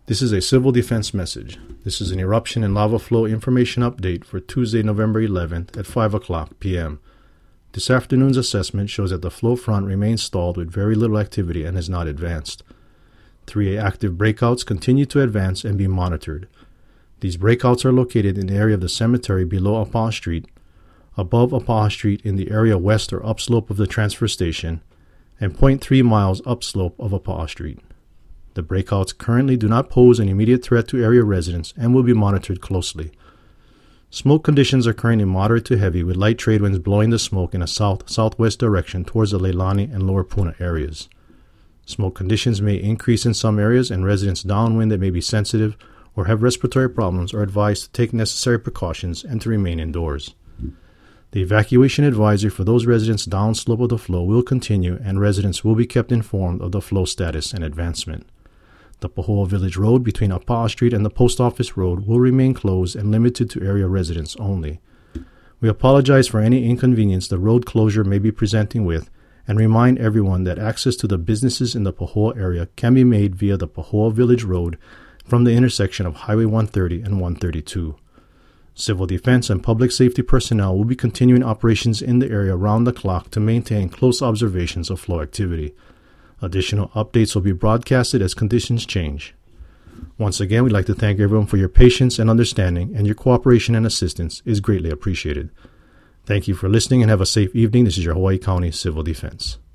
This is a civil defense message. This is an eruption and lava flow information update for Tuesday, November 11th at 5 o'clock p.m. This afternoon's assessment shows that the flow front remains stalled with very little activity and has not advanced. 3 active breakouts continue to advance and be monitored. These breakouts are located in the area of the cemetery below Apaha Street, above Apaha Street in the area west or upslope of the transfer station, and 0.3 miles upslope of Apaha Street. The breakouts currently do not pose an immediate threat to area residents and will be monitored closely. Smoke conditions are currently moderate to heavy with light trade winds blowing the smoke in a south-southwest direction towards the Leilani and Lower Puna areas. Smoke conditions may increase in some areas and residents downwind that may be sensitive or have respiratory problems are advised to take necessary precautions and to remain indoors. The evacuation advisory for those residents downslope of the flow will continue and residents will be kept informed of the flow status and advancement. The Pahoa Village Road between Apaha Street and the Post Office Road will remain closed and limited to area residents only. We apologize for any inconvenience the road closure may be presenting with and remind everyone that access to the businesses in the Pahoa area can be made via the Pahoa Village Road from the intersection of Highway 130 and 132. Civil defense and public safety personnel will be continuing operations in the area round the clock to maintain close observations of flow activity. Additional updates will be broadcasted as conditions change. Once again, we'd like to thank everyone for your patience and understanding, and your cooperation and assistance is greatly appreciated. Thank you for listening and have a safe evening. This is your Hawaii County Civil Defense.